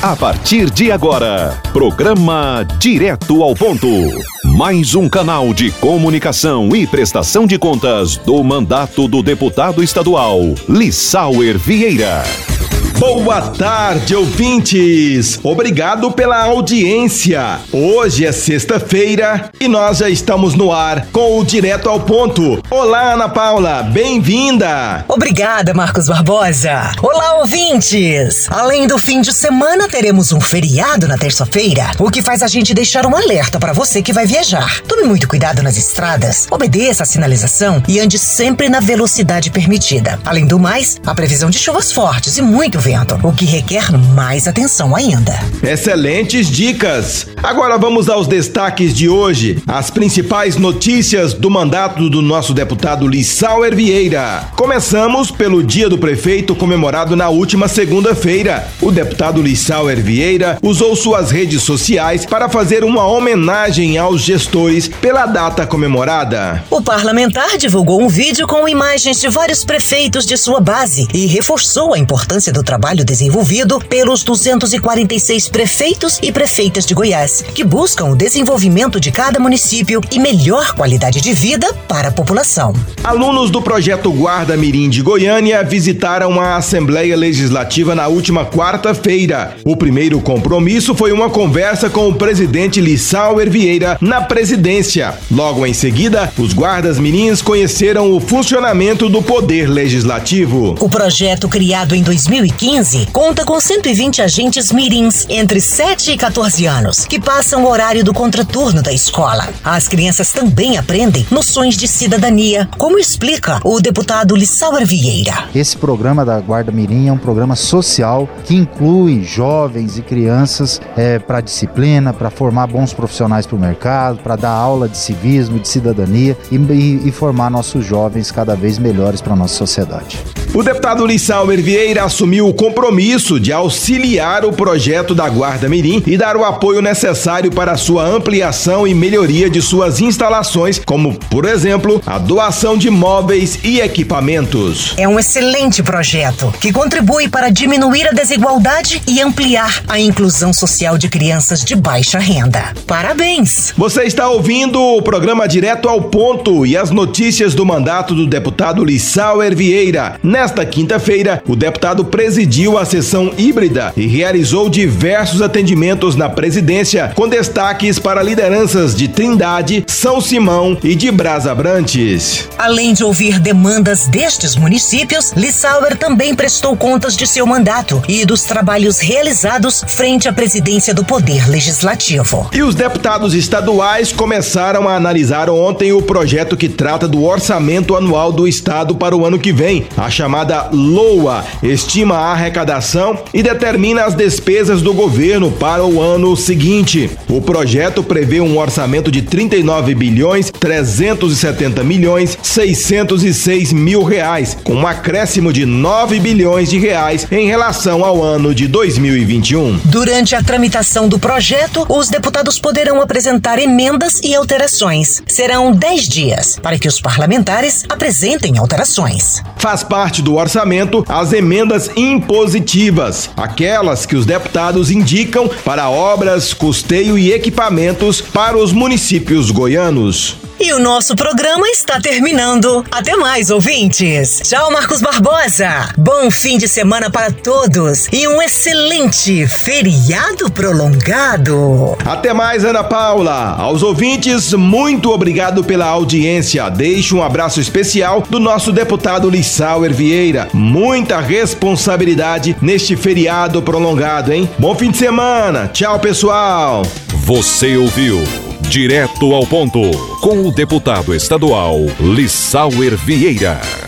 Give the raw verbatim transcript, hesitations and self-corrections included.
A partir de agora, programa Direto ao Ponto. Mais um canal de comunicação e prestação de contas do mandato do deputado estadual Lissauer Vieira. Boa tarde, ouvintes! Obrigado pela audiência. Hoje é sexta-feira e nós já estamos no ar com o Direto ao Ponto. Olá, Ana Paula, bem-vinda! Obrigada, Marcos Barbosa. Olá, ouvintes! Além do fim de semana, teremos um feriado na terça-feira, o que faz a gente deixar um alerta para você que vai viajar. Tome muito cuidado nas estradas, obedeça a sinalização e ande sempre na velocidade permitida. Além do mais, a previsão de chuvas fortes e muito vento, o que requer mais atenção ainda. Excelentes dicas! Agora vamos aos destaques de hoje, as principais notícias do mandato do nosso deputado Lissauer Vieira. Começamos pelo Dia do Prefeito, comemorado na última segunda-feira. O deputado Lissauer Vieira usou suas redes sociais para fazer uma homenagem aos gestores pela data comemorada. O parlamentar divulgou um vídeo com imagens de vários prefeitos de sua base e reforçou a importância do trabalho desenvolvido pelos duzentos e quarenta e seis prefeitos e prefeitas de Goiás, que buscam o desenvolvimento de cada município e melhor qualidade de vida para a população. Alunos do projeto Guarda Mirim de Goiânia visitaram a Assembleia Legislativa na última quarta-feira. O primeiro compromisso foi uma conversa com o presidente Lissauer Vieira na presidência. Logo em seguida, os guardas mirins conheceram o funcionamento do Poder Legislativo. O projeto, criado em dois mil e quinze, conta com cento e vinte agentes mirins entre sete e quatorze anos, que passam o horário do contraturno da escola. As crianças também aprendem noções de cidadania, como explica o deputado Lissauer Vieira. Esse programa da Guarda Mirim é um programa social que inclui jovens e crianças é, para disciplina, para formar bons profissionais para o mercado, para dar aula de civismo, de cidadania e, e, e formar nossos jovens cada vez melhores para a nossa sociedade. O deputado Lissauer Vieira assumiu o compromisso de auxiliar o projeto da Guarda Mirim e dar o apoio necessário para a sua ampliação e melhoria de suas instalações, como, por exemplo, a doação de móveis e equipamentos. É um excelente projeto que contribui para diminuir a desigualdade e ampliar a inclusão social de crianças de baixa renda. Parabéns! Você está ouvindo o programa Direto ao Ponto e as notícias do mandato do deputado Lissauer Vieira. Nesta quinta-feira, o deputado presidiu a sessão híbrida e realizou diversos atendimentos na presidência, com destaques para lideranças de Trindade, São Simão e de Brás Abrantes. Além de ouvir demandas destes municípios, Lissauer também prestou contas de seu mandato e dos trabalhos realizados frente à presidência do Poder Legislativo. E os deputados estaduais começaram a analisar ontem o projeto que trata do orçamento anual do estado para o ano que vem. A chamada LOA estima a arrecadação e determina as despesas do governo para o ano seguinte. O projeto prevê um orçamento de trinta e nove bilhões trezentos e setenta milhões seiscentos e seis mil reais, com um acréscimo de nove bilhões de reais em relação ao ano de dois mil e vinte e um. Durante a tramitação do projeto, os deputados poderão apresentar emendas e alterações. Serão dez dias para que os parlamentares apresentem alterações. Faz parte do orçamento as emendas impositivas, aquelas que os deputados indicam para obras, custeio e equipamentos para os municípios goianos. E o nosso programa está terminando. Até mais, ouvintes. Tchau, Marcos Barbosa. Bom fim de semana para todos e um excelente feriado prolongado. Até mais, Ana Paula. Aos ouvintes, muito obrigado pela audiência. Deixo um abraço especial do nosso deputado Lissauer Vieira. Muita responsabilidade neste feriado prolongado, hein? Bom fim de semana. Tchau, pessoal. Você ouviu Direto ao Ponto, com o deputado estadual Lissauer Vieira.